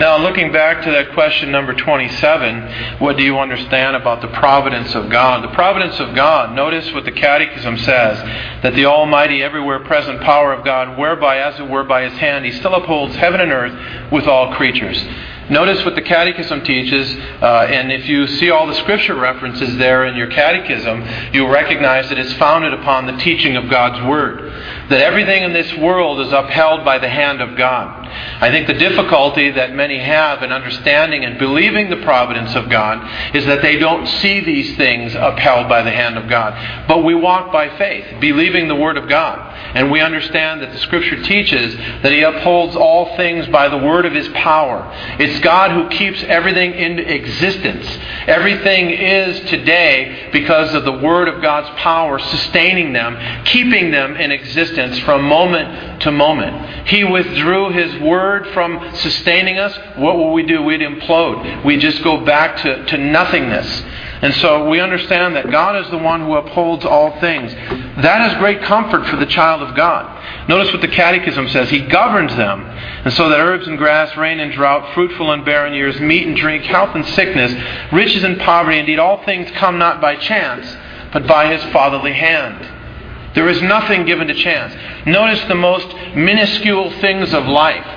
Now, looking back to that question number 27, what do you understand about the providence of God? The providence of God, notice what the Catechism says, that the almighty, everywhere present power of God, whereby, as it were by His hand, He still upholds heaven and earth with all creatures. Notice what the Catechism teaches, and if you see all the Scripture references there in your Catechism, you'll recognize that it's founded upon the teaching of God's Word. That everything in this world is upheld by the hand of God. I think the difficulty that many have in understanding and believing the providence of God is that they don't see these things upheld by the hand of God. But we walk by faith, believing the Word of God. And we understand that the Scripture teaches that He upholds all things by the word of His power. It's God who keeps everything in existence. Everything is today because of the word of God's power sustaining them, keeping them in existence from moment to moment. He withdrew His word from sustaining us. What will we do? We'd implode. We just go back to nothingness. And so we understand that God is the one who upholds all things. That is great comfort for the child of God. Notice what the Catechism says. He governs them, and so that herbs and grass, rain and drought, fruitful and barren years, meat and drink, health and sickness, riches and poverty, indeed all things come not by chance, but by His fatherly hand. There is nothing given to chance. Notice the most minuscule things of life.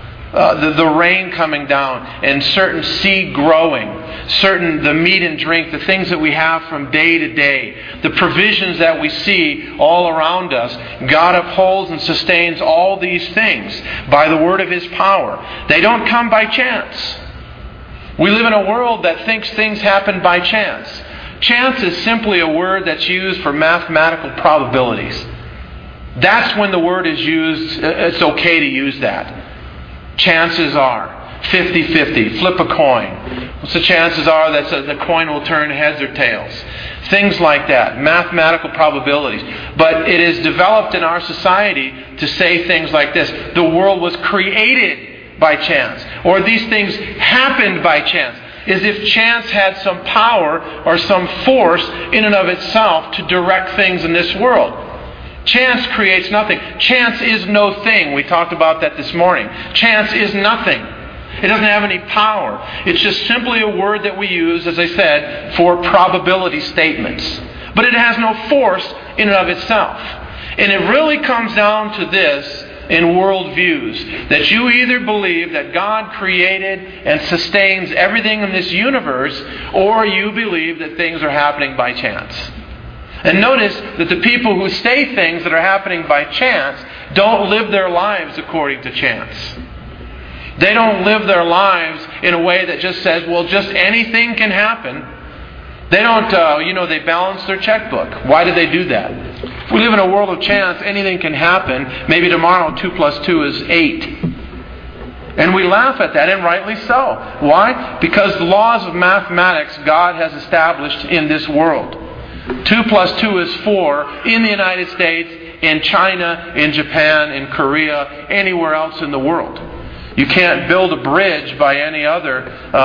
The rain coming down and certain seed growing, the meat and drink, the things that we have from day to day, the provisions that we see all around us. God upholds and sustains all these things by the word of His power. They don't come by chance. We live in a world that thinks things happen by chance. Chance is simply a word that's used for mathematical probabilities. That's when the word is used, it's okay to use that. Chances are 50-50. Flip a coin. What's the chances are that the coin will turn heads or tails? Things like that. Mathematical probabilities. But it is developed in our society to say things like this. The world was created by chance. Or these things happened by chance. As if chance had some power or some force in and of itself to direct things in this world. Chance creates nothing. Chance is no thing. We talked about that this morning. Chance is nothing. It doesn't have any power. It's just simply a word that we use, as I said, for probability statements. But it has no force in and of itself. And it really comes down to this in worldviews, that you either believe that God created and sustains everything in this universe, or you believe that things are happening by chance. And notice that the people who say things that are happening by chance don't live their lives according to chance. They don't live their lives in a way that just says, well, just anything can happen. They don't, they balance their checkbook. Why do they do that? If we live in a world of chance, anything can happen. Maybe tomorrow 2 + 2 is 8. And we laugh at that, and rightly so. Why? Because the laws of mathematics God has established in this world. 2 + 2 is 4 in the United States, in China, in Japan, in Korea, anywhere else in the world. You can't build a bridge by any other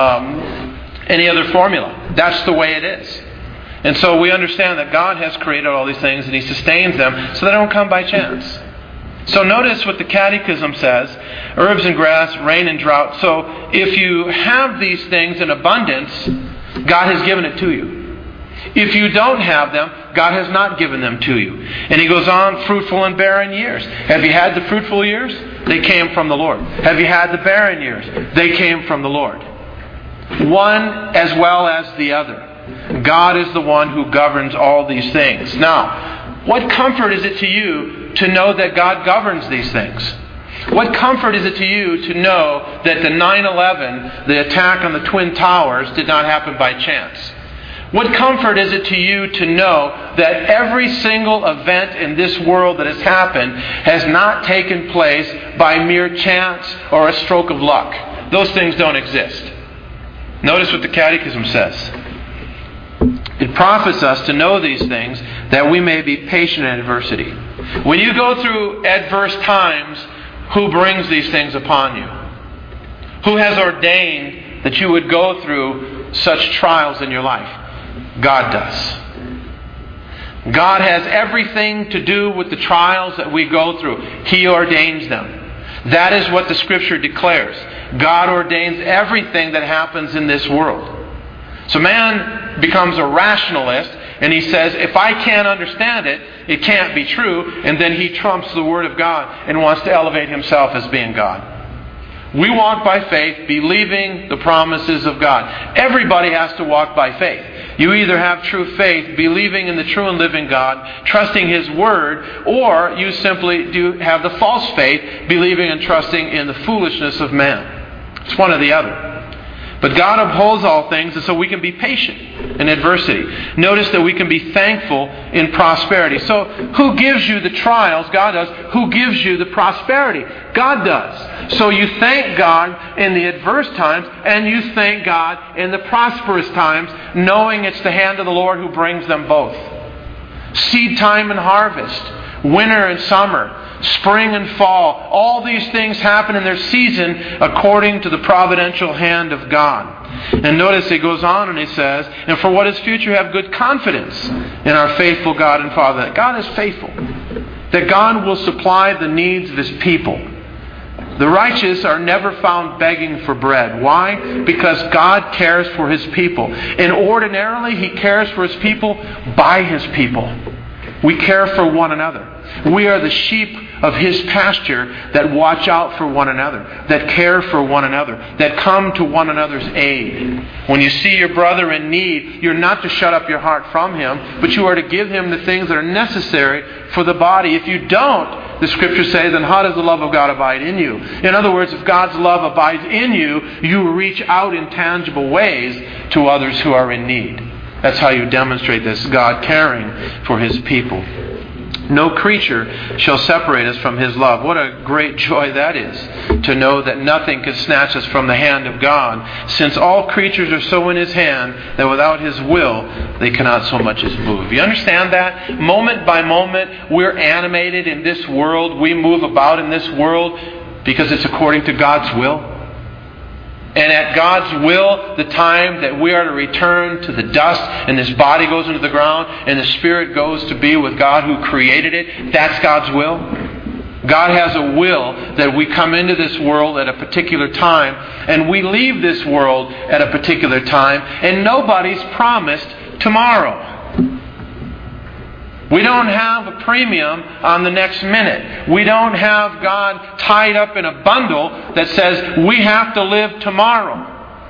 formula. That's the way it is. And so we understand that God has created all these things and He sustains them so they don't come by chance. So notice what the Catechism says, herbs and grass, rain and drought. So if you have these things in abundance, God has given it to you. If you don't have them, God has not given them to you. And He goes on, fruitful and barren years. Have you had the fruitful years? They came from the Lord. Have you had the barren years? They came from the Lord. One as well as the other. God is the one who governs all these things. Now, what comfort is it to you to know that God governs these things? What comfort is it to you to know that the 9/11, the attack on the Twin Towers, did not happen by chance? What comfort is it to you to know that every single event in this world that has happened has not taken place by mere chance or a stroke of luck? Those things don't exist. Notice what the Catechism says. It profits us to know these things that we may be patient in adversity. When you go through adverse times, who brings these things upon you? Who has ordained that you would go through such trials in your life? God does. God has everything to do with the trials that we go through. He ordains them. That is what the Scripture declares. God ordains everything that happens in this world. So man becomes a rationalist, and he says, if I can't understand it, it can't be true, and then he trumps the Word of God and wants to elevate himself as being God. We walk by faith, believing the promises of God. Everybody has to walk by faith. You either have true faith, believing in the true and living God, trusting His Word, or you simply do have the false faith, believing and trusting in the foolishness of man. It's one or the other. But God upholds all things, and so we can be patient in adversity. Notice that we can be thankful in prosperity. So who gives you the trials? God does. Who gives you the prosperity? God does. So you thank God in the adverse times, and you thank God in the prosperous times, knowing it's the hand of the Lord who brings them both. Seed time and harvest, winter and summer, spring and fall, all these things happen in their season according to the providential hand of God. And notice he goes on and he says, and for what is future have good confidence in our faithful God and Father. That God is faithful. That God will supply the needs of His people. The righteous are never found begging for bread. Why? Because God cares for His people. And ordinarily He cares for His people by His people. We care for one another. We are the sheep of His pasture that watch out for one another, that care for one another, that come to one another's aid. When you see your brother in need, you're not to shut up your heart from him, but you are to give him the things that are necessary for the body. If you don't, the Scriptures say, then how does the love of God abide in you? In other words, if God's love abides in you, you reach out in tangible ways to others who are in need. That's how you demonstrate this, God caring for His people. No creature shall separate us from His love. What a great joy that is, to know that nothing can snatch us from the hand of God, since all creatures are so in His hand that without His will they cannot so much as move. You understand that? Moment by moment we're animated in this world. We move about in this world because it's according to God's will. And at God's will, the time that we are to return to the dust and this body goes into the ground and the spirit goes to be with God who created it, that's God's will. God has a will that we come into this world at a particular time and we leave this world at a particular time, and nobody's promised tomorrow. We don't have a premium on the next minute. We don't have God tied up in a bundle that says we have to live tomorrow.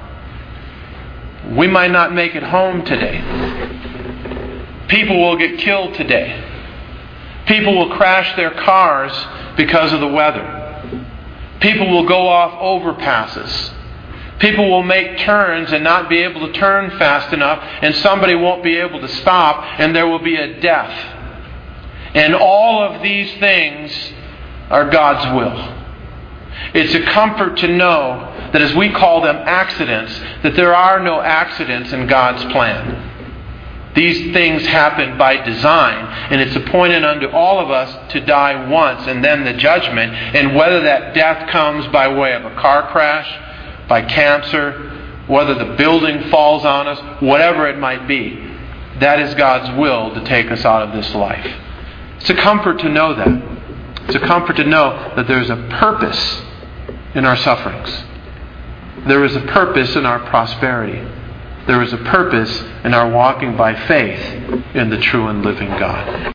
We might not make it home today. People will get killed today. People will crash their cars because of the weather. People will go off overpasses. People will make turns and not be able to turn fast enough, and somebody won't be able to stop, and there will be a death. And all of these things are God's will. It's a comfort to know that as we call them accidents, that there are no accidents in God's plan. These things happen by design, and it's appointed unto all of us to die once and then the judgment. And whether that death comes by way of a car crash, by cancer, whether the building falls on us, whatever it might be, that is God's will to take us out of this life. It's a comfort to know that. It's a comfort to know that there is a purpose in our sufferings. There is a purpose in our prosperity. There is a purpose in our walking by faith in the true and living God.